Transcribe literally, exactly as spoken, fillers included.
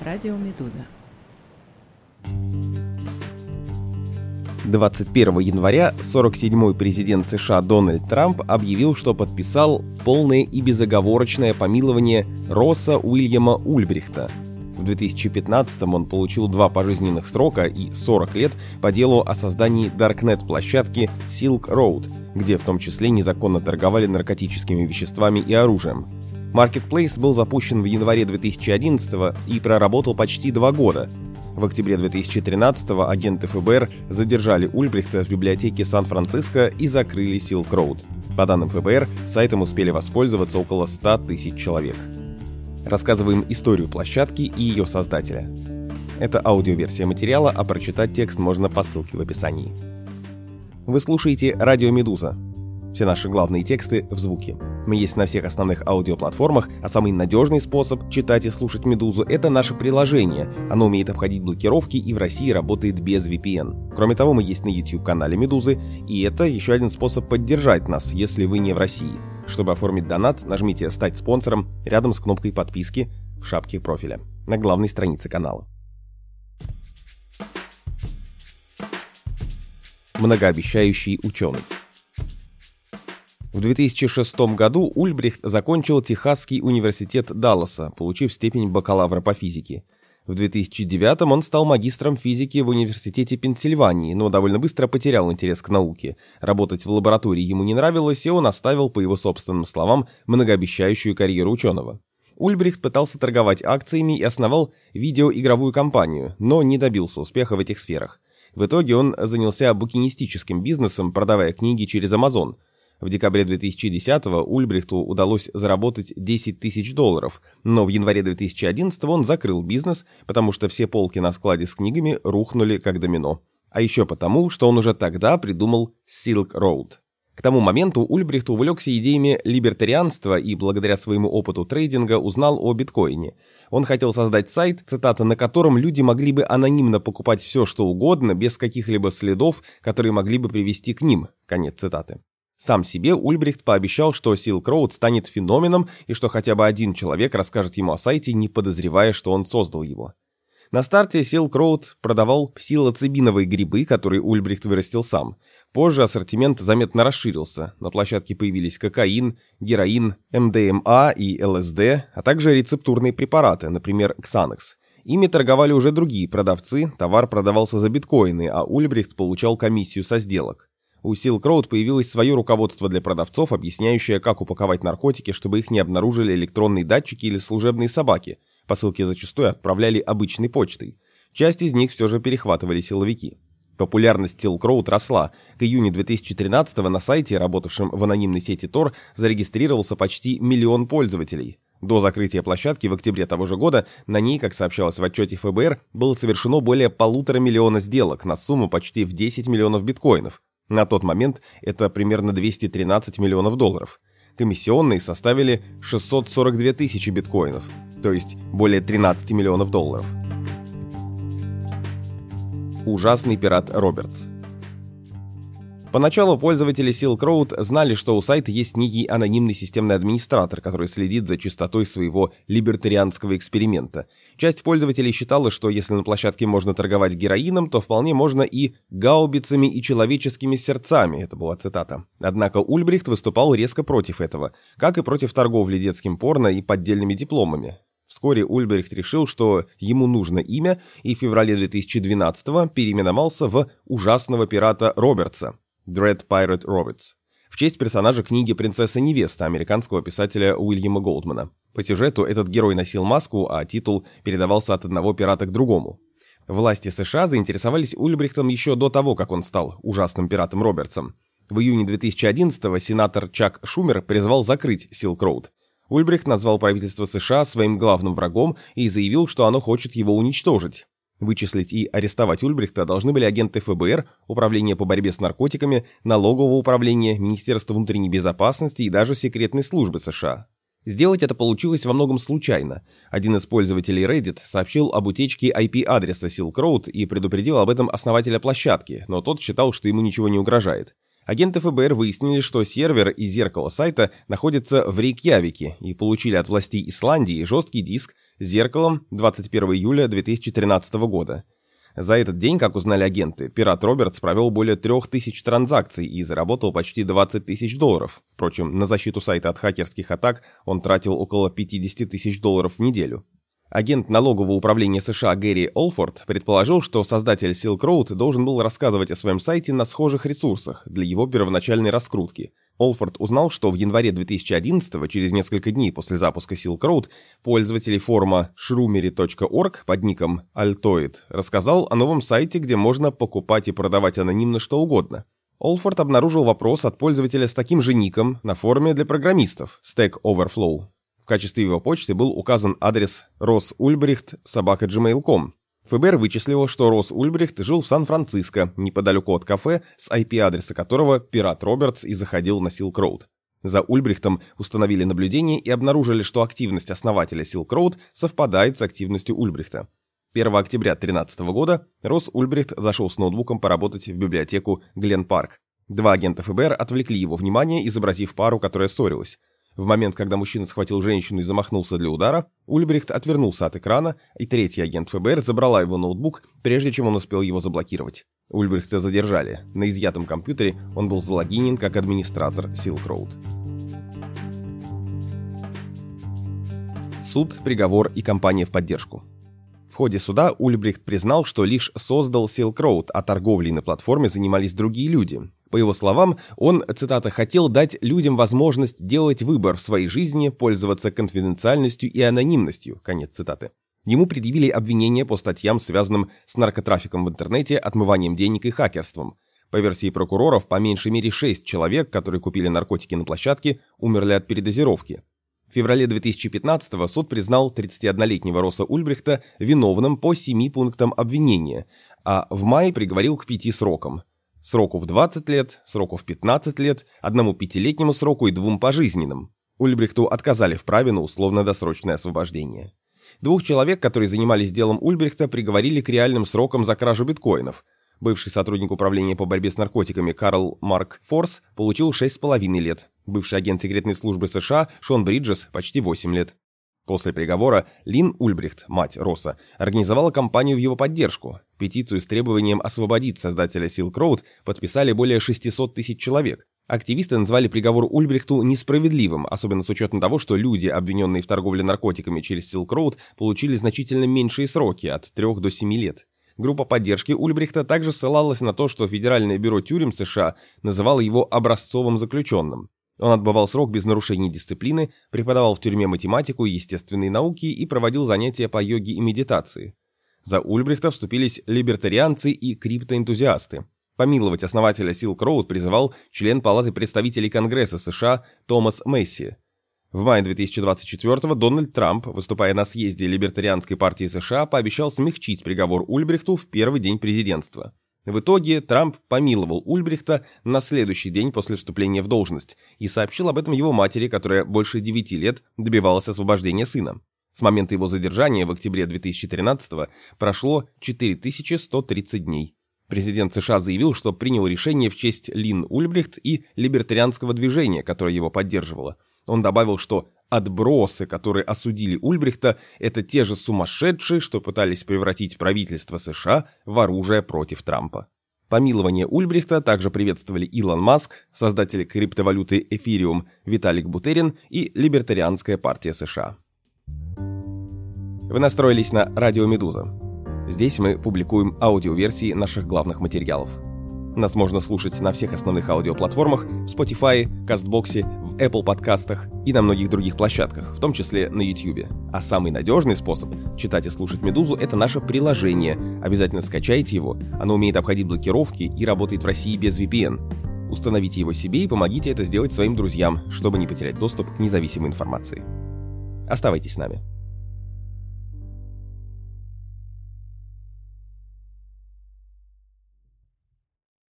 Радио Медуза. двадцать первого января сорок седьмой президент США Дональд Трамп объявил, что подписал полное и безоговорочное помилование Росса Уильяма Ульбрихта. В две тысячи пятнадцатом он получил два пожизненных срока и сорок лет по делу о создании даркнет-площадки Silk Road, где в том числе незаконно торговали наркотическими веществами и оружием. Marketplace был запущен в январе две тысячи одиннадцатого и проработал почти два года. В октябре две тысячи тринадцатого агенты эф бэ эр задержали Ульбрихта в библиотеке Сан-Франциско и закрыли Silk Road. По данным эф бэ эр, сайтом успели воспользоваться около ста тысяч человек. Рассказываем историю площадки и ее создателя. Это аудиоверсия материала, а прочитать текст можно по ссылке в описании. Вы слушаете «Радио Медуза». Все наши главные тексты в звуке. Мы есть на всех основных аудиоплатформах, а самый надежный способ читать и слушать «Медузу» — это наше приложение. Оно умеет обходить блокировки и в России работает без ви пи эн. Кроме того, мы есть на YouTube-канале «Медузы», и это еще один способ поддержать нас, если вы не в России. Чтобы оформить донат, нажмите «Стать спонсором» рядом с кнопкой подписки в шапке профиля на главной странице канала. Многообещающий ученый. В две тысячи шестом году Ульбрихт закончил Техасский университет Далласа, получив степень бакалавра по физике. В две тысячи девятом он стал магистром физики в Университете Пенсильвании, но довольно быстро потерял интерес к науке. Работать в лаборатории ему не нравилось, и он оставил, по его собственным словам, многообещающую карьеру ученого. Ульбрихт пытался торговать акциями и основал видеоигровую компанию, но не добился успеха в этих сферах. В итоге он занялся букинистическим бизнесом, продавая книги через Amazon. В декабре две тысячи десятого Ульбрихту удалось заработать десять тысяч долларов, но в январе две тысячи одиннадцатого он закрыл бизнес, потому что все полки на складе с книгами рухнули как домино. А еще потому, что он уже тогда придумал Silk Road. К тому моменту Ульбрихт увлекся идеями либертарианства и благодаря своему опыту трейдинга узнал о биткоине. Он хотел создать сайт, цитата, на котором люди могли бы анонимно покупать все, что угодно, без каких-либо следов, которые могли бы привести к ним. Конец цитаты. Сам себе Ульбрихт пообещал, что Silk Road станет феноменом и что хотя бы один человек расскажет ему о сайте, не подозревая, что он создал его. На старте Silk Road продавал псилоцибиновые грибы, которые Ульбрихт вырастил сам. Позже ассортимент заметно расширился. На площадке появились кокаин, героин, эм дэ эм а и эл эс дэ, а также рецептурные препараты, например, Xanax. Ими торговали уже другие продавцы, товар продавался за биткоины, а Ульбрихт получал комиссию со сделок. У Silk Road появилось свое руководство для продавцов, объясняющее, как упаковать наркотики, чтобы их не обнаружили электронные датчики или служебные собаки. Посылки зачастую отправляли обычной почтой. Часть из них все же перехватывали силовики. Популярность Silk Road росла. К июню две тысячи тринадцатого на сайте, работавшем в анонимной сети Tor, зарегистрировался почти миллион пользователей. До закрытия площадки в октябре того же года на ней, как сообщалось в отчете эф бэ эр, было совершено более полутора миллиона сделок на сумму почти в десять миллионов биткоинов. На тот момент это примерно двести тринадцать миллионов долларов. Комиссионные составили шестьсот сорок две тысячи биткоинов, то есть более тринадцать миллионов долларов. Ужасный пират Робертс. Поначалу пользователи Silk Road знали, что у сайта есть некий анонимный системный администратор, который следит за чистотой своего либертарианского эксперимента. Часть пользователей считала, что если на площадке можно торговать героином, то вполне можно и гаубицами и человеческими сердцами, это была цитата. Однако Ульбрихт выступал резко против этого, как и против торговли детским порно и поддельными дипломами. Вскоре Ульбрихт решил, что ему нужно имя, и в феврале две тысячи двенадцатого переименовался в «Ужасного пирата Робертса» Dread Pirate Roberts, в честь персонажа книги «Принцесса-невеста» американского писателя Уильяма Голдмана. По сюжету этот герой носил маску, а титул передавался от одного пирата к другому. Власти США заинтересовались Ульбрихтом еще до того, как он стал ужасным пиратом Робертсом. В июне две тысячи одиннадцатого сенатор Чак Шумер призвал закрыть Silk Road. Ульбрихт назвал правительство США своим главным врагом и заявил, что оно хочет его уничтожить. Вычислить и арестовать Ульбрихта должны были агенты эф бэ эр, Управление по борьбе с наркотиками, Налогового управления, Министерство внутренней безопасности и даже секретной службы США. Сделать это получилось во многом случайно. Один из пользователей Reddit сообщил об утечке ай пи-адреса Silk Road и предупредил об этом основателя площадки, но тот считал, что ему ничего не угрожает. Агенты ФБР выяснили, что сервер и зеркало сайта находятся в Рейкьявике и получили от властей Исландии жесткий диск с зеркалом двадцать первого июля две тысячи тринадцатого года. За этот день, как узнали агенты, пират Робертс провел более трех тысяч транзакций и заработал почти двадцать тысяч долларов. Впрочем, на защиту сайта от хакерских атак он тратил около пятьдесят тысяч долларов в неделю. Агент налогового управления США Гэри Олфорд предположил, что создатель Silk Road должен был рассказывать о своем сайте на схожих ресурсах для его первоначальной раскрутки. Олфорд узнал, что в январе две тысячи одиннадцатого, через несколько дней после запуска Silk Road, пользователь форума shroomery точка org под ником Altoid рассказал о новом сайте, где можно покупать и продавать анонимно что угодно. Олфорд обнаружил вопрос от пользователя с таким же ником на форуме для программистов Stack Overflow. В качестве его почты был указан адрес rossульбрихт собака джимейл точка ком. ФБР вычислило, что Росс Ульбрихт жил в Сан-Франциско, неподалеку от кафе, с ай пи-адреса которого пират Робертс и заходил на Silk Road. За Ульбрихтом установили наблюдение и обнаружили, что активность основателя Silk Road совпадает с активностью Ульбрихта. первого октября две тысячи тринадцатого года Росс Ульбрихт зашел с ноутбуком поработать в библиотеку Гленн-Парк. Два агента ФБР отвлекли его внимание, изобразив пару, которая ссорилась. В момент, когда мужчина схватил женщину и замахнулся для удара, Ульбрихт отвернулся от экрана, и третий агент ФБР забрала его ноутбук, прежде чем он успел его заблокировать. Ульбрихта задержали. На изъятом компьютере он был залогинен как администратор Silk Road. Суд, приговор и кампания в поддержку. В ходе суда Ульбрихт признал, что лишь создал Silk Road, а торговлей на платформе занимались другие люди. По его словам, он, цитата, «хотел дать людям возможность делать выбор в своей жизни, пользоваться конфиденциальностью и анонимностью», конец цитаты. Ему предъявили обвинения по статьям, связанным с наркотрафиком в интернете, отмыванием денег и хакерством. По версии прокуроров, по меньшей мере шесть человек, которые купили наркотики на площадке, умерли от передозировки. В феврале две тысячи пятнадцатого суд признал тридцатиоднолетнего Росса Ульбрихта виновным по семи пунктам обвинения, а в мае приговорил к пяти срокам. Сроку в двадцать лет, сроку в пятнадцать лет, одному пятилетнему сроку и двум пожизненным. Ульбрихту отказали в праве на условно-досрочное освобождение. Двух человек, которые занимались делом Ульбрихта, приговорили к реальным срокам за кражу биткоинов. Бывший сотрудник управления по борьбе с наркотиками Карл Марк Форс получил шесть с половиной лет. Бывший агент секретной службы США Шон Бриджес почти восемь лет. После приговора Лин Ульбрихт, мать Росса, организовала кампанию в его поддержку. Петицию с требованием освободить создателя Silk Road подписали более шестьсот тысяч человек. Активисты назвали приговор Ульбрихту несправедливым, особенно с учетом того, что люди, обвиненные в торговле наркотиками через Silk Road, получили значительно меньшие сроки, от трёх до семи лет. Группа поддержки Ульбрихта также ссылалась на то, что Федеральное бюро тюрем США называло его образцовым заключенным. Он отбывал срок без нарушений дисциплины, преподавал в тюрьме математику и естественные науки и проводил занятия по йоге и медитации. За Ульбрихта вступились либертарианцы и криптоэнтузиасты. Помиловать основателя Silk Road призывал член Палаты представителей Конгресса США Томас Месси. В мае две тысячи двадцать четвёртого Дональд Трамп, выступая на съезде Либертарианской партии США, пообещал смягчить приговор Ульбрихту в первый день президентства. В итоге Трамп помиловал Ульбрихта на следующий день после вступления в должность и сообщил об этом его матери, которая больше девяти лет добивалась освобождения сына. С момента его задержания в октябре две тысячи тринадцатого прошло четыре тысячи сто тридцать дней. Президент США заявил, что принял решение в честь Лин Ульбрихт и либертарианского движения, которое его поддерживало. Он добавил, что отбросы, которые осудили Ульбрихта, это те же сумасшедшие, что пытались превратить правительство США в оружие против Трампа. Помилование Ульбрихта также приветствовали Илон Маск, создатель криптовалюты Ethereum Виталик Бутерин и Либертарианская партия США. Вы настроились на Радио Медуза. Здесь мы публикуем аудиоверсии наших главных материалов. Нас можно слушать на всех основных аудиоплатформах, в Spotify, Кастбоксе, в Apple подкастах и на многих других площадках, в том числе на YouTube. А самый надежный способ читать и слушать «Медузу» — это наше приложение. Обязательно скачайте его, оно умеет обходить блокировки и работает в России без ви пи эн. Установите его себе и помогите это сделать своим друзьям, чтобы не потерять доступ к независимой информации. Оставайтесь с нами.